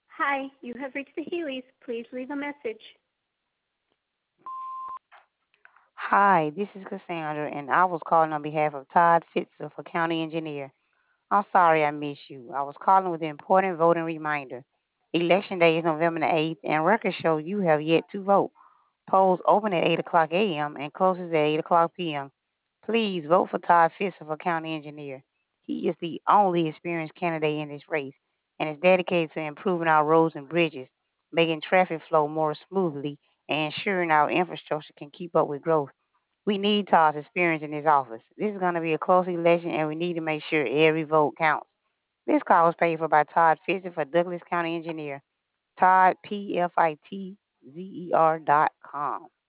Hi, you have reached the Healy's. Please leave a message. Hi, this is Cassandra, and I was calling on behalf of Todd Fitzer for County Engineer. I'm sorry I missed you. I was calling with an important voting reminder. Election day is November the 8th, and records show you have yet to vote. Polls open at 8 o'clock a.m. and closes at 8 o'clock p.m. Please vote for Todd Fitzer for County Engineer. He is the only experienced candidate in this race and is dedicated to improving our roads and bridges, making traffic flow more smoothly, and ensuring our infrastructure can keep up with growth. We need Todd's experience in this office. This is going to be a close election, and we need to make sure every vote counts. This call was paid for by Todd Fisher for Douglas County Engineer. Todd, PFITZER.com.